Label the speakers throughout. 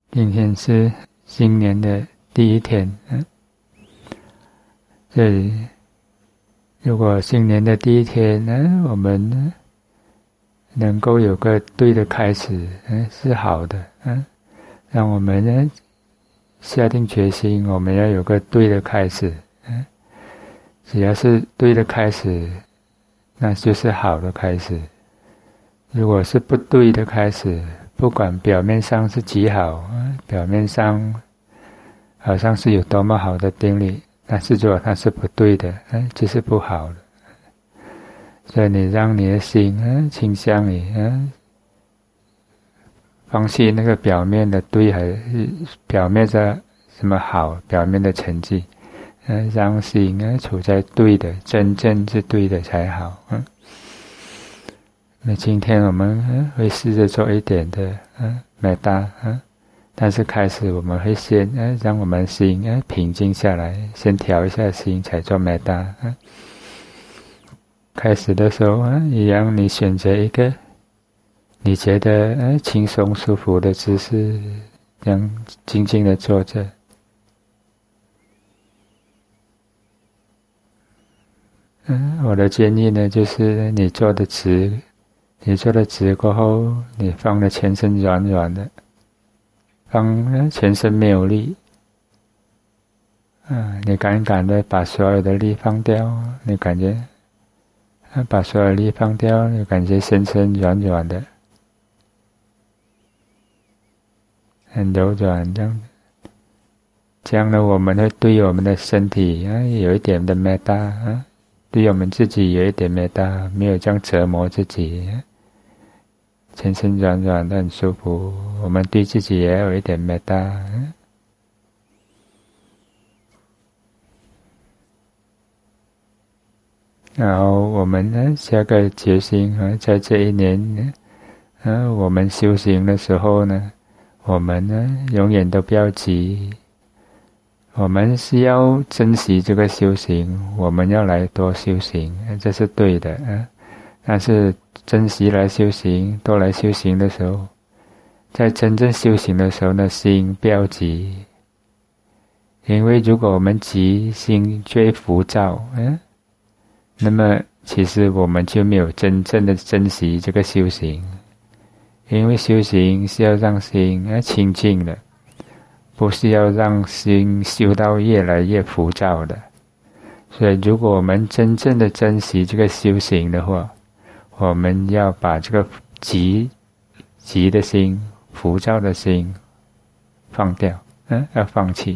Speaker 1: 今天是新年的第一天，这里如果新年的第一天呢，我们能够有个对的开始，是好的，让我们呢下定决心，我们要有个对的开始，只要是对的开始，那就是好的开始。如果是不对的开始，不管表面上是极好，表面上好像是有多么好的定力，但是如果它是不对的，就是不好的。所以你让你的心倾向于放弃那个表面的对，还是表面的什么好，表面的成绩，让心处在对的，真正是对的才好。那今天我们会试着做一点的美大，但是开始我们会先让我们心平静下来，先调一下心才做美大。开始的时候一样，你选择一个你觉得轻松舒服的姿势，这样静静的坐着。我的建议呢，就是你坐得直，你坐得直过后，你放的全身软软的，放全身没有力，你敢的把所有的力放掉，你感觉把所有力放掉，你感觉全身软软的，很柔软，这样呢，我们会对我们的身体有一点的美大，对我们自己有一点美大，没有这样折磨自己，全身软软的很舒服，我们对自己也有一点美大。然后我们下个决心在这一年我们修行的时候呢，我们永远都不要急，我们是要珍惜这个修行，我们要来多修行，这是对的但是珍惜来修行，多来修行的时候，在真正修行的时候呢，心不要急，因为如果我们急，心就会浮躁那么其实我们就没有真正的珍惜这个修行，因为修行是要让心清净的，不是要让心修到越来越浮躁的。所以如果我们真正的珍惜这个修行的话，我们要把这个急的心、浮躁的心放掉，要放弃。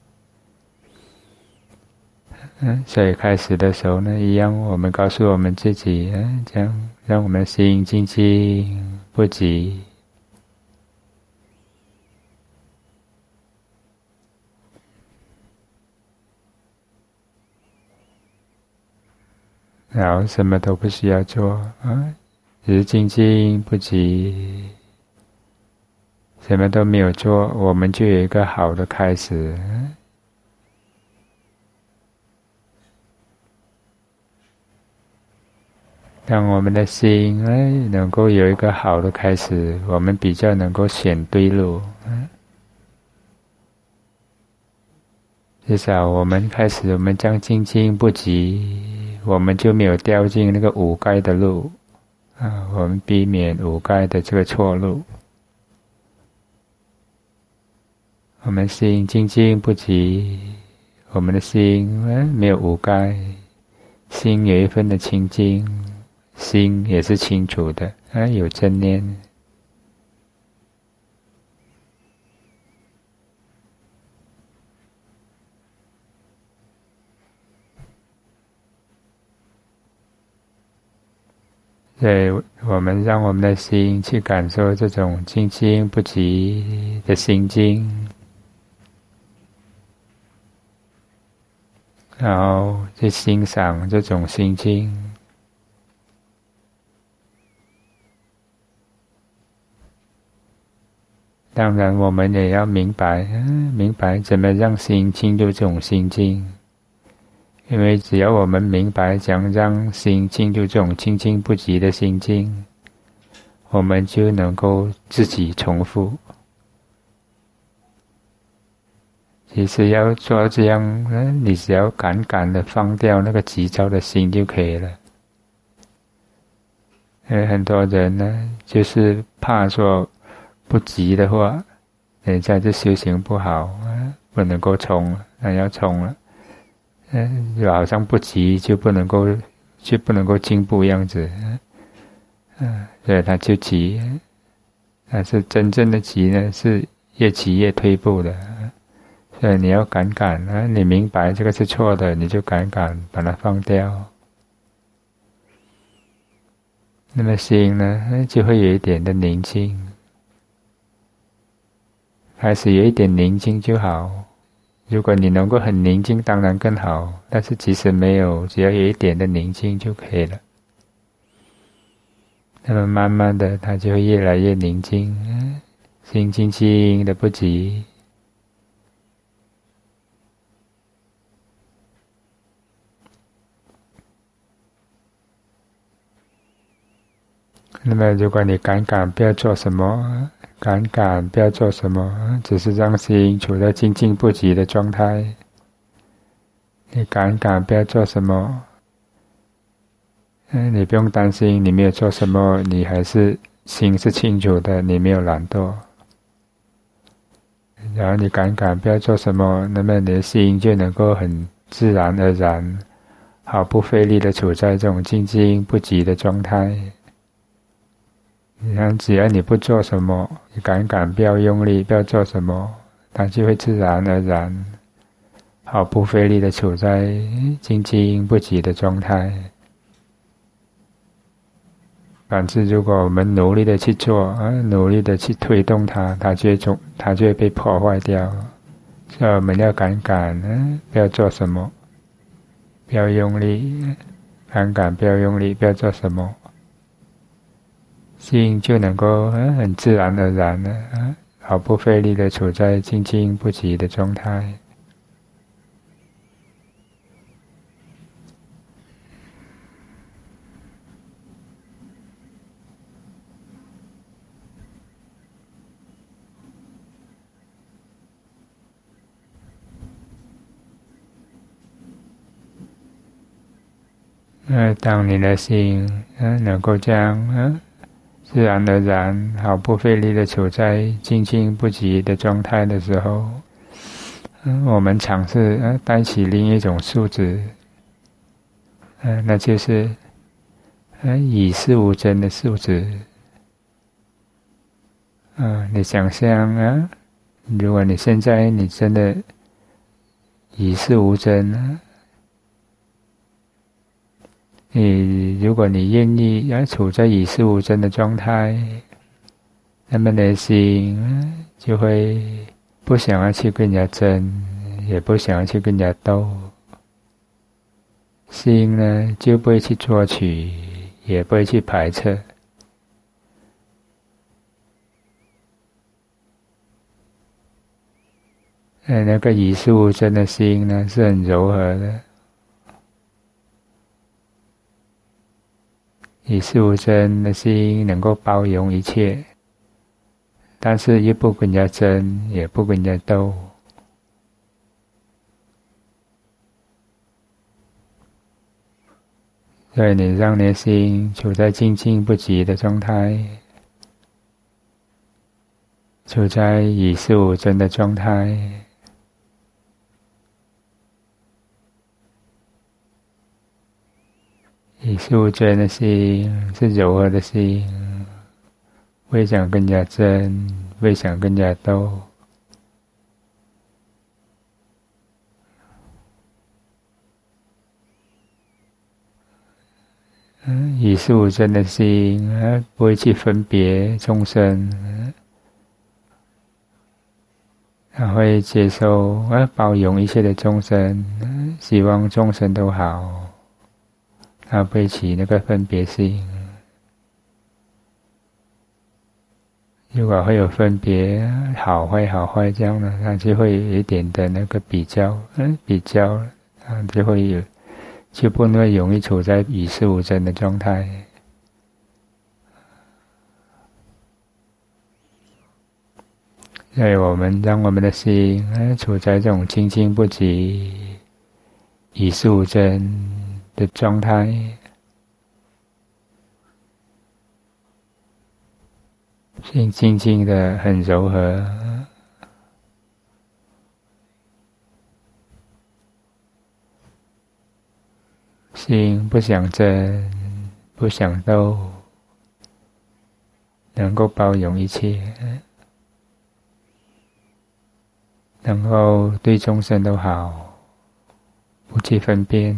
Speaker 1: 所以开始的时候呢，一样我们告诉我们自己这样让我们的心静静不急。然后什么都不需要做只是静静不急，什么都没有做，我们就有一个好的开始。让我们的心能够有一个好的开始，我们比较能够选对路至少我们开始，我们这样静静不急，我们就没有掉进那个五盖的路我们避免五盖的这个错路。我们心静静不急，我们的心没有五盖，心有一份的清净，心也是清楚的有正念。所以我们让我们的心去感受这种静静不急的心境，然后去欣赏这种心境。当然我们也要明白怎么让心进入这种心境，因为只要我们明白怎样让心进入这种静静不急的心境，我们就能够自己重复。 其实要做这样，你只要敢的放掉那个急躁的心就可以了。很多人呢，就是怕说不急的话，人家就修行不好，不能够冲了，那要冲了，就好像不急就不能够进步样子，所以他就急。但是真正的急呢，是越急越退步的。所以你要敢你明白这个是错的，你就敢把它放掉。那么心呢，就会有一点的宁静，开始有一点宁静就好。如果你能够很宁静，当然更好。但是即使没有，只要有一点的宁静就可以了。那么慢慢的，它就会越来越宁静，心静静的不急。那么如果你敢不要做什么，敢不要做什么，只是让心处在静静不急的状态。你敢不要做什么，你不用担心你没有做什么，你还是心是清楚的，你没有懒惰。然后你敢不要做什么，那么你的心就能够很自然而然，毫不费力的处在这种静静不急的状态。你看，只要你不做什么，你敢不要用力，不要做什么，它就会自然而然，毫不费力的处在静静不急的状态。反之，如果我们努力的去做，努力的去推动它，它就会被破坏掉。所以我们要敢不要做什么，不要用力，敢不要用力，不要做什么。心就能够很自然而然的，毫不费力的处在静静不急的状态。当你的心能够这样自然而然、毫不费力的处在静静不急的状态的时候，我们尝试带起另一种素质，那就是以事无争的素质。你想象如果你现在你真的以事无争，如果你愿意处在以事无争的状态，那么你的心就会不想要去跟人家争，也不想要去跟人家斗。心呢就不会去作取，也不会去排斥。那个以事无争的心呢是很柔和的。以事无争的心能够包容一切，但是又不跟人家争，也不跟人家斗。所以你让你的心处在静静不急的状态，处在以事无争的状态。以事无争的心是柔和的心，不想跟人家争，不想跟人家斗。以事无争的心不会去分别众生，他会接受包容一切的众生，希望众生都好。他不会起那个分别心。如果会有分别，好坏这样的，他就会有一点的那个比较，他就会有，就不会容易处在以事无争的状态。 所以我们让我们的心处在这种清净不急、以事无争的状态，心静静的很柔和，心不想争，不想斗，能够包容一切，能够对众生都好，不去分辨。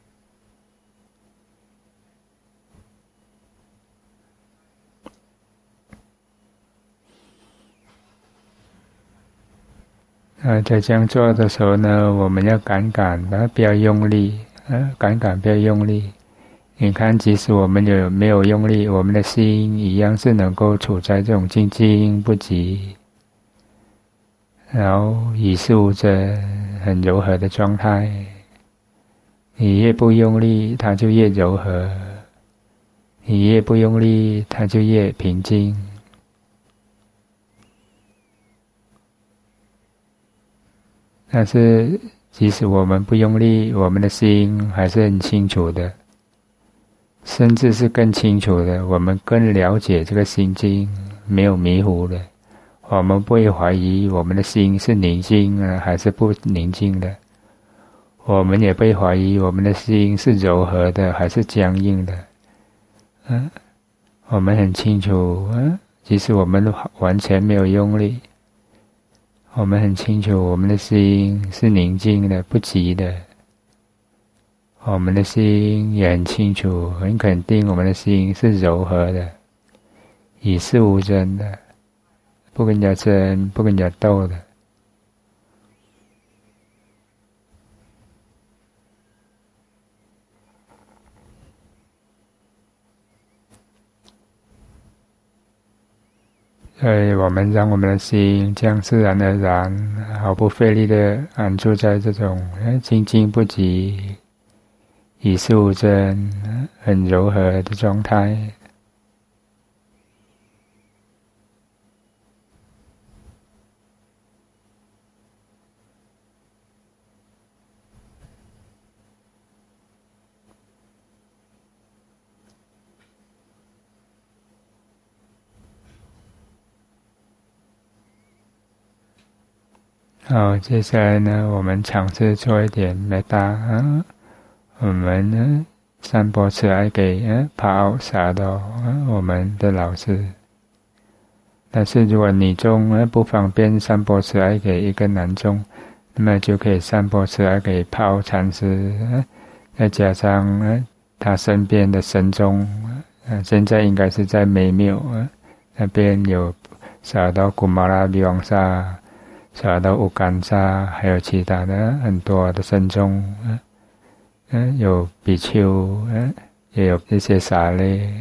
Speaker 1: 在这样做的时候呢，我们要敢不要用力，敢不要用力。你看，即使我们没有用力，我们的心一样是能够处在这种静静不急，然后以事无争、很柔和的状态。你越不用力，它就越柔和；你越不用力，它就越平静。但是，即使我们不用力，我们的心还是很清楚的，甚至是更清楚的。我们更了解这个心境，没有迷糊的。我们不会怀疑我们的心是宁静还是不宁静的。我们也不会怀疑我们的心是柔和的还是僵硬的。我们很清楚，即使我们完全没有用力，我们很清楚我们的心是宁静的，不急的。我们的心也很清楚，很肯定我们的心是柔和的，以事无争的，不跟人家争，不跟人家斗的。所以我们让我们的心这样自然而然、毫不费力的安住在这种静静不急、以事无争、很柔和的状态。好，接下来呢，我们尝试做一点美大我们呢，散播慈爱给帕萨多我们的老师。但是如果女众不方便散播慈爱给一个男众，那么就可以散播慈爱给帕禅师，再加上他身边的神众，现在应该是在美庙那边有萨多古马拉比王萨。萨多乌干萨，还有其他的很多的僧众，有比丘，也有一些沙类。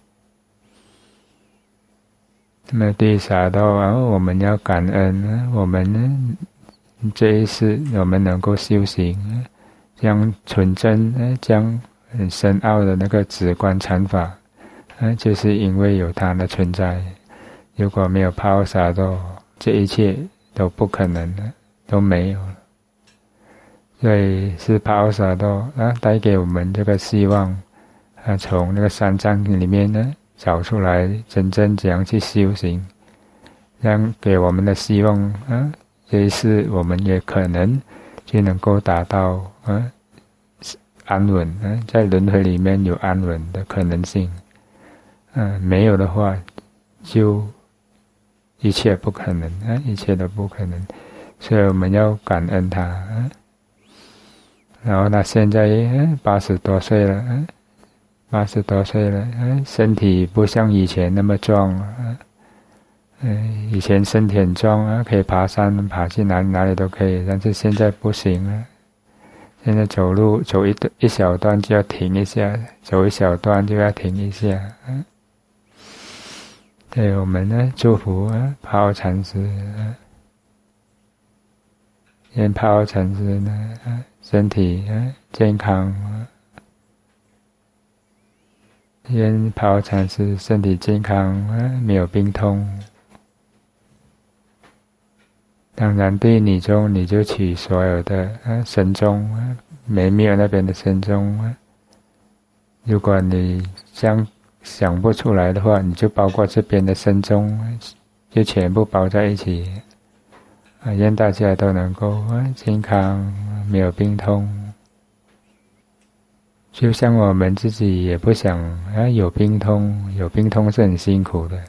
Speaker 1: 那么对萨多我们要感恩，我们这一世我们能够修行，将纯真，将很深奥的那个止观禅法，就是因为有它的存在。如果没有帕萨多，这一切都不可能的，都没有了。所以是帕萨多带给我们这个希望，从那个三藏里面呢找出来真正怎样去修行，让给我们的希望这一世我们也可能就能够达到安稳，在轮回里面有安稳的可能性。没有的话就一切不可能，一切都不可能，所以我们要感恩他。然后他现在80多岁了，80多岁了，身体不像以前那么壮了。以前身体很壮可以爬山爬去哪里都可以，但是现在不行了。现在走路走一小段就要停一下，走一小段就要停一下。对，我们呢祝福帕禅师，愿帕禅师呢身体健康，愿帕禅师身体健康，没有病痛。 当然对你中，你就取所有的身中，没有那边的身中。如果你想不出来的话，你就包括这边的身中，就全部包在一起。愿大家都能够健康，没有病痛。就像我们自己也不想有病痛，有病痛是很辛苦的。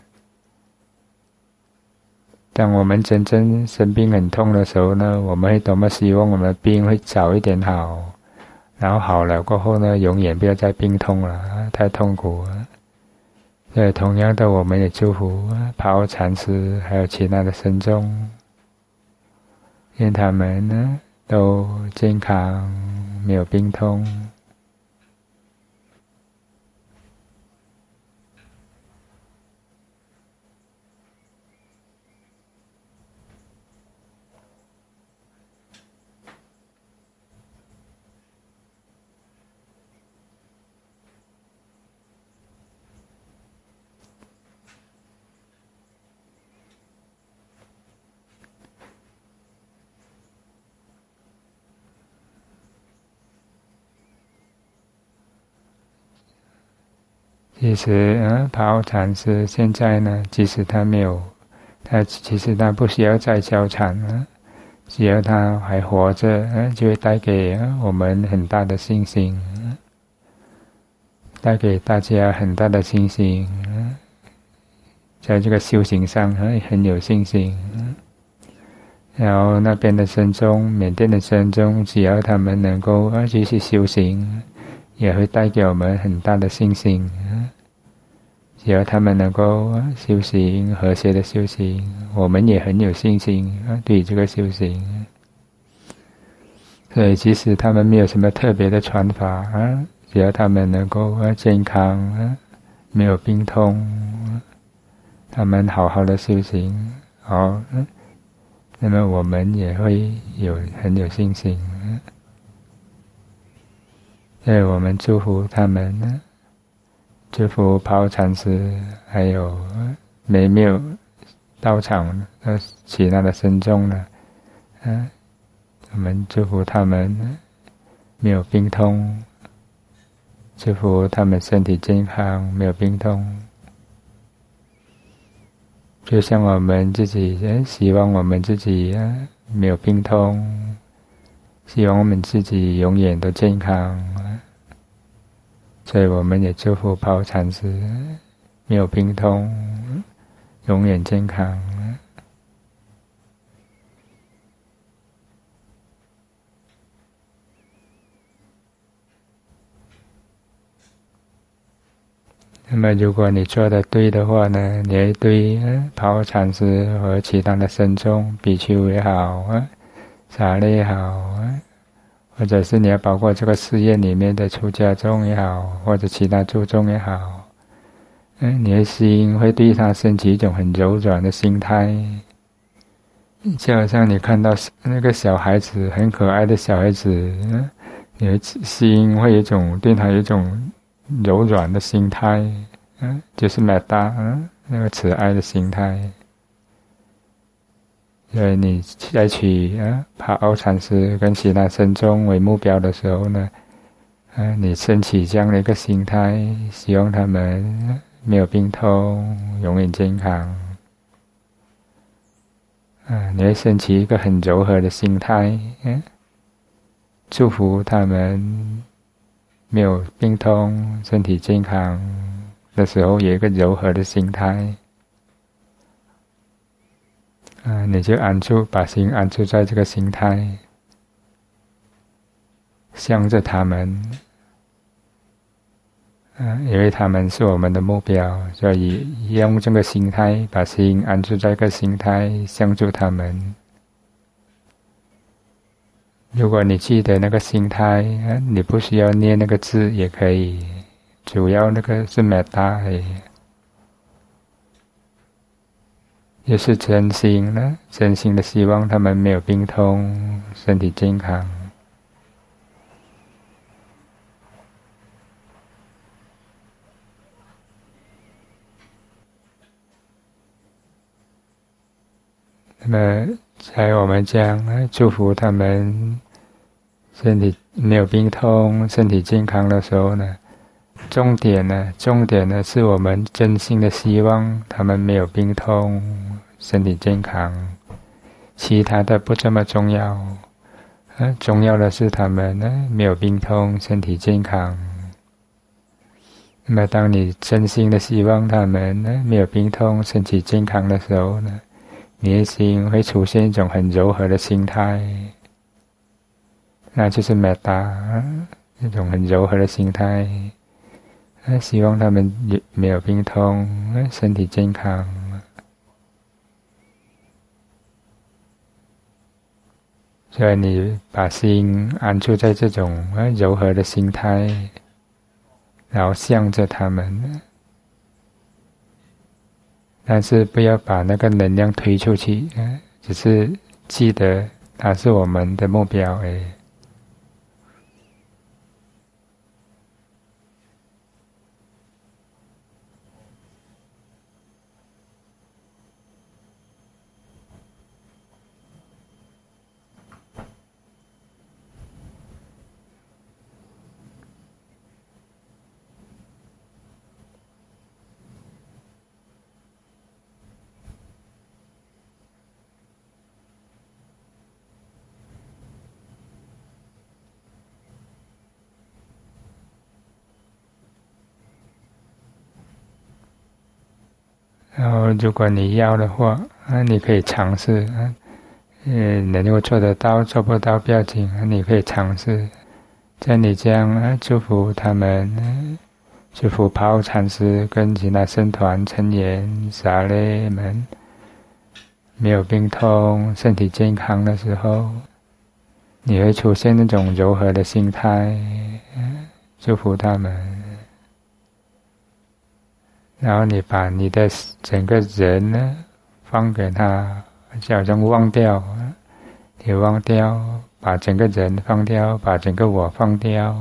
Speaker 1: 当我们真正生病很痛的时候呢，我们会多么希望我们的病会早一点好，然后好了过后呢，永远不要再病痛了，太痛苦了。所以同样的，我们也祝福帕欧禅师还有其他的僧众，愿他们呢都健康，没有病痛。其实帕欧禅师现在呢，即使他没有，其实他不需要再教禅了，只要他还活着，就会带给我们很大的信心，带给大家很大的信心，在这个修行上很有信心。然后那边的僧众，缅甸的僧众，只要他们能够继续修行，也会带给我们很大的信心。只要他们能够修行，和谐的修行，我们也很有信心对于这个修行。所以即使他们没有什么特别的传法只要他们能够健康没有病痛，他们好好的修行，那么我们也会很有信心。所以我们祝福他们，祝福帕欧禅师，还有没有到场的其他的僧众呢？我们祝福他们没有病痛，祝福他们身体健康，没有病痛。就像我们自己希望我们自己没有病痛，希望我们自己永远都健康，所以我们也祝福帕欧禅师没有病痛，永远健康。那么如果你做得对的话呢，你会对帕欧禅师和其他的僧众比丘也好沙类也好或者是你要包括这个寺院里面的出家众也好，或者其他诸众也好，你的心会对他升起一种很柔软的心态，就好像你看到那个小孩子很可爱的小孩子，你的心会有一种对他有一种柔软的心态，就是metta，那个慈爱的心态。所以你再取帕欧禅师跟其他僧众为目标的时候呢，你升起这样的一个心态，希望他们没有病痛，永远健康。你会升起一个很柔和的心态，祝福他们没有病痛，身体健康的时候，有一个柔和的心态。你就把心安住在这个心态，向着他们，因为他们是我们的目标，所以用这个心态，把心安住在这个心态，向着他们。如果你记得那个心态，你不需要念那个字也可以，主要那个是metta而已。就是真心呢，真心的希望他们没有病痛，身体健康。那么在我们讲祝福他们身体没有病痛、身体健康的时候呢，重点呢是我们真心的希望他们没有病痛、身体健康，其他的不这么重要。重要的是他们呢没有病痛、身体健康。那么当你真心的希望他们呢没有病痛、身体健康的时候呢，你的心会出现一种很柔和的心态，那就是 metta， 一种很柔和的心态，希望他们没有病痛，身体健康。所以你把心安住在这种柔和的心态，然后向着他们，但是不要把那个能量推出去，只是记得它是我们的目标而已。然后如果你要的话，你可以尝试，能够做得到做不到不要紧，你可以尝试。在你这样祝福他们，祝福帕繃禅师跟其他僧团成员沙雷们没有病痛、身体健康的时候，你会出现那种柔和的心态，祝福他们。然后你把你的整个人呢放给他，就好像忘掉，你忘掉，把整个人放掉，把整个我放掉，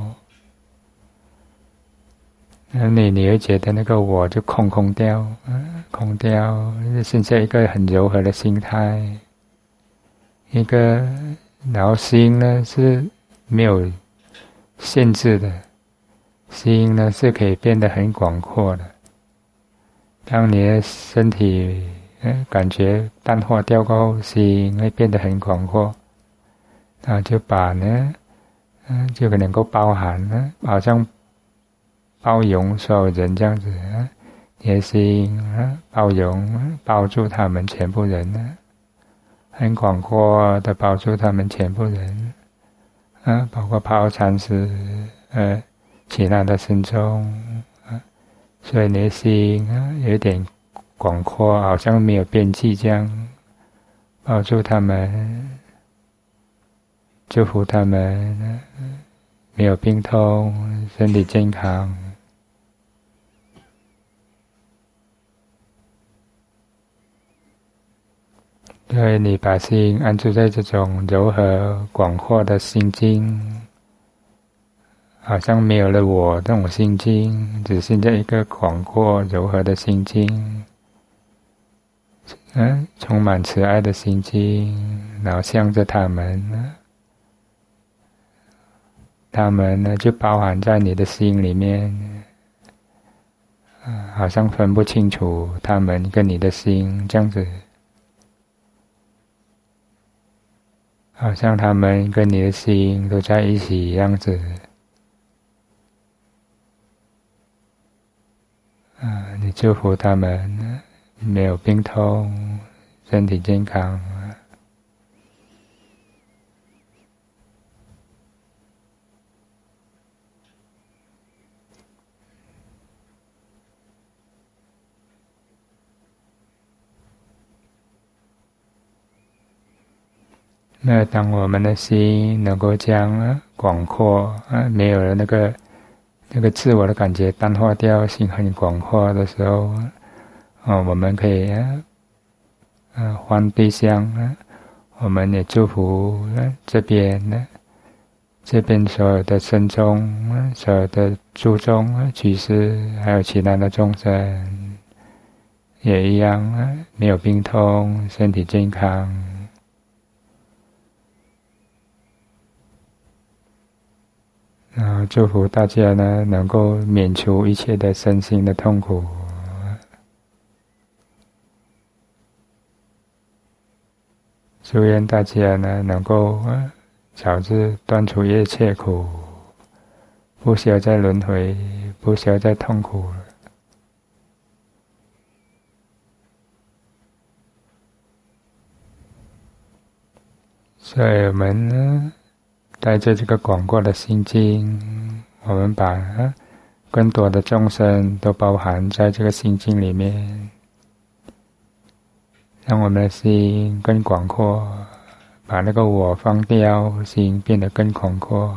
Speaker 1: 那你会觉得那个我就空掉，空掉，剩下一个很柔和的心态，一个，然后心呢是没有限制的，心呢是可以变得很广阔的。当你的身体感觉淡化掉过后，心会变得很广阔，然后就把呢，就能够包含呢，好像包容所有人这样子，你的心包容包住他们全部人，很广阔的包住他们全部人，包括帕繃禅师，其他的僧众。所以你的心有点广阔，好像没有边际这样，抱住他们，祝福他们没有病痛，身体健康。所以你把心安住在这种柔和广阔的心境，好像没有了我这种心境，只剩下一个广阔柔和的心境，充满慈爱的心境，然后向着他们，他们呢就包含在你的心里面，好像分不清楚他们跟你的心这样子，好像他们跟你的心都在一起样子。你祝福他们没有病痛，身体健康。那当我们的心能够这样广阔，没有了那个自我的感觉淡化掉，心很广阔的时候，我们可以换对象，我们也祝福这边所有的僧众，所有的诸众居士，还有其他的众生，也一样没有病痛，身体健康。 祝福大家呢能够免除一切的身心的痛苦。祝愿大家呢能够早日断除一切苦，不需要再轮回，不需要再痛苦了。所以我们呢带着这个广阔的心境，我们把更多的众生都包含在这个心境里面，让我们的心更广阔，把那个我放掉，心变得更广阔。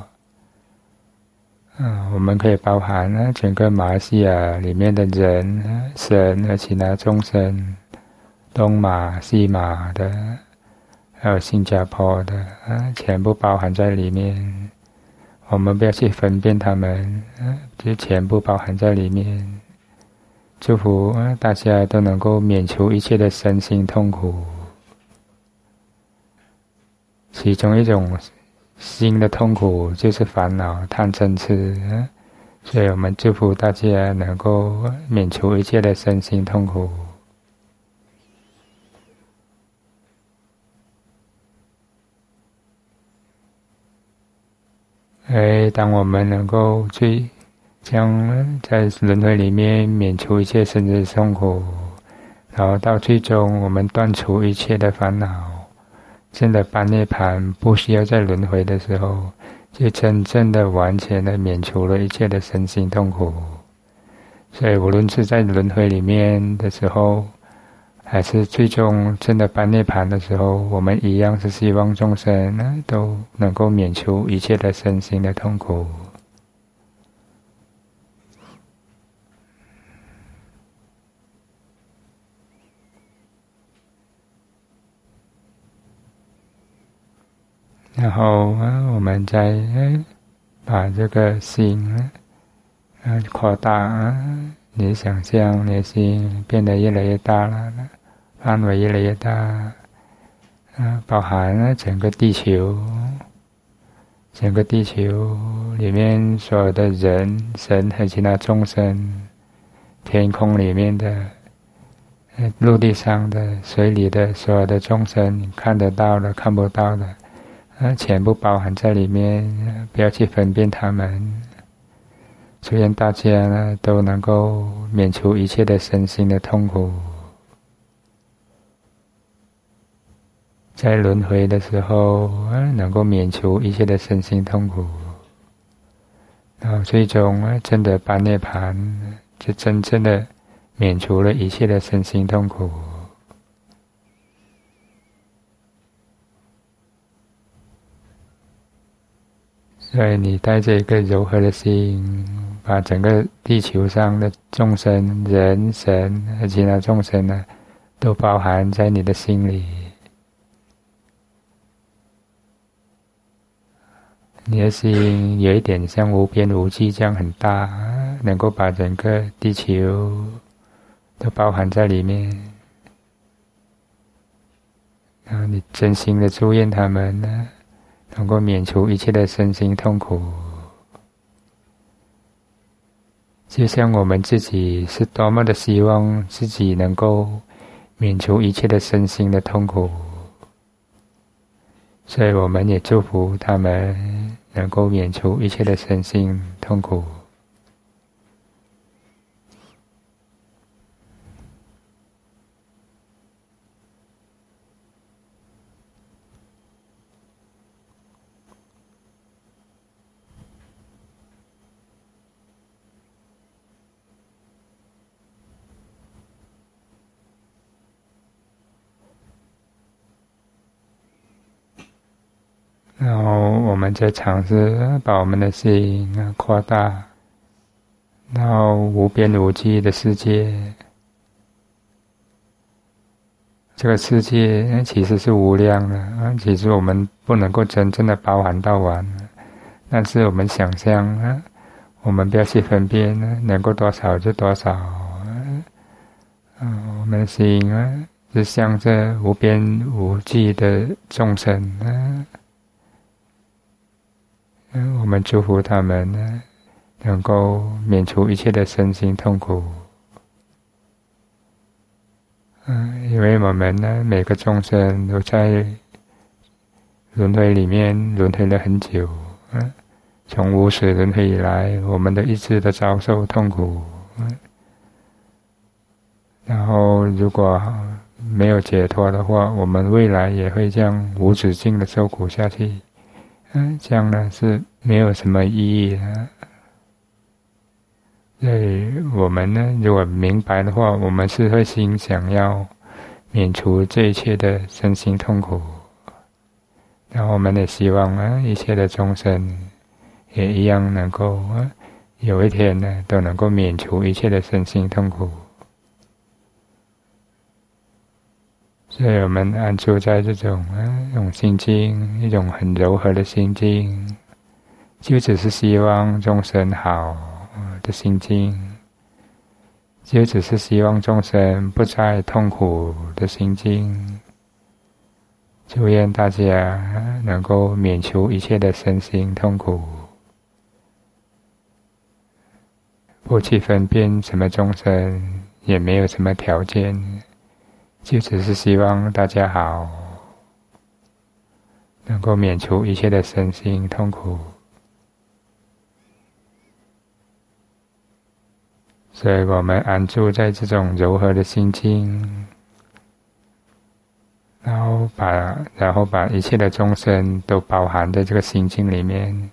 Speaker 1: 我们可以包含整个马来西亚里面的人、神和其他众生，东马、西马的，还有新加坡的，全部包含在里面。我们不要去分辨他们，就全部包含在里面。祝福大家都能够免除一切的身心痛苦。其中一种新的痛苦就是烦恼、贪嗔痴，所以我们祝福大家能够免除一切的身心痛苦。当我们能够去将在轮回里面免除一切生死痛苦，然后到最终我们断除一切的烦恼，真的般涅槃，不需要再轮回的时候，就真正的完全的免除了一切的身心痛苦。所以无论是在轮回里面的时候，还是最终真的般涅槃的时候，我们一样是希望众生都能够免除一切的身心的痛苦。然后我们再把这个心扩大，你想象你的心变得越来越大了，范围越来越大，包含整个地球，整个地球里面所有的人、神和其他众生，天空里面的、陆地上的、水里的所有的众生，看得到的、看不到的，全部包含在里面，不要去分辨他们。祝愿大家呢都能够免除一切的身心的痛苦，在轮回的时候能够免除一切的身心痛苦，然后最终真的般涅槃，就真正的免除了一切的身心痛苦。所以你带着一个柔和的心，把整个地球上的众生、人、神和其他众生呢，都包含在你的心里。你的心有一点像无边无际这样很大，能够把整个地球都包含在里面。然后你真心的祝愿他们呢，能够免除一切的身心痛苦，就像我们自己是多么的希望自己能够免除一切的身心的痛苦，所以我们也祝福他们能够免除一切的身心痛苦。然后我们再尝试把我们的心扩大到无边无际的世界。这个世界其实是无量的，其实我们不能够真正的包含到完，但是我们想象我们不要去分辨能够多少就多少。我们的心是向着无边无际的众生， 我们祝福他们呢，能够免除一切的身心痛苦。因为我们呢，每个众生都在轮回里面轮回了很久，从无始轮回以来，我们的一直的遭受痛苦，然后如果没有解脱的话，我们未来也会这样无止境的受苦下去，这样呢是没有什么意义的。所以我们呢，如果明白的话，我们是会心想要免除这一切的身心痛苦，然后我们也希望一切的众生也一样能够有一天呢，都能够免除一切的身心痛苦。所以我们安住在这种心境，一种很柔和的心境，就只是希望众生好的心境，就只是希望众生不再痛苦的心境。祝愿大家能够免除一切的身心痛苦，不去分辨什么众生，也没有什么条件，就只是希望大家好，能够免除一切的身心痛苦。所以我们安住在这种柔和的心境，然后把一切的众生都包含在这个心境里面。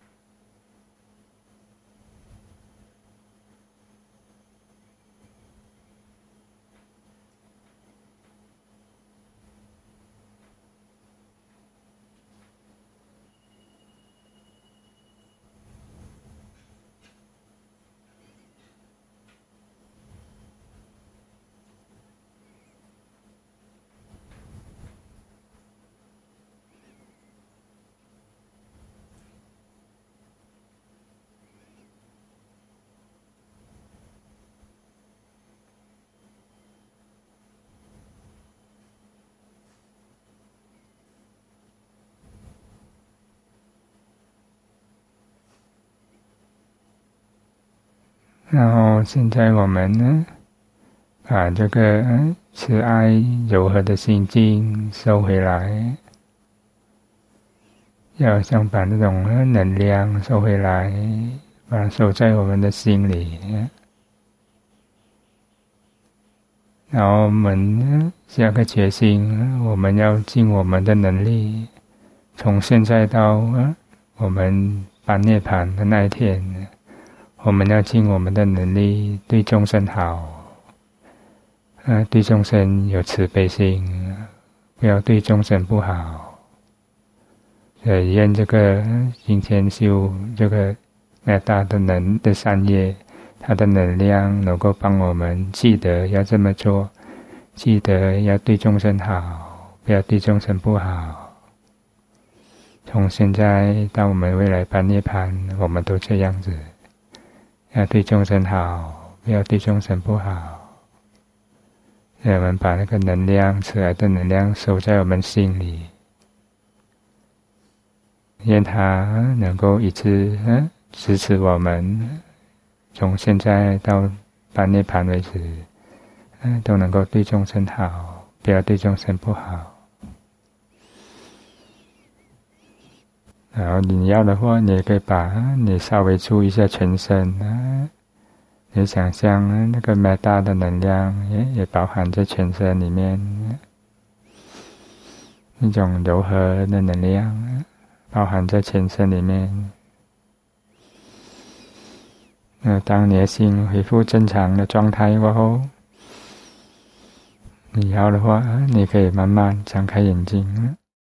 Speaker 1: 然后现在我们呢，把这个慈爱柔和的心境收回来，要想把那种能量收回来，把它收在我们的心里。然后我们下个决心，我们要尽我们的能力，从现在到我们般涅槃的那一天，我们要尽我们的能力对众生好，对众生有慈悲心，不要对众生不好。愿这个今天修这个大的善业，它的能量能够帮我们记得要这么做，记得要对众生好，不要对众生不好。从现在到我们未来般涅槃，我们都这样子。要对众生好，不要对众生不好。我们把那个能量，慈爱的能量收在我们心里，愿它能够一直支持我们，从现在到般涅槃为止，都能够对众生好，不要对众生不好。然后你要的话，你也可以把你稍微注意一下全身，你想象那个美大的能量也包含在全身里面，一种柔和的能量包含在全身里面。当你的心恢复正常的状态过后，你要的话，你可以慢慢张开眼睛。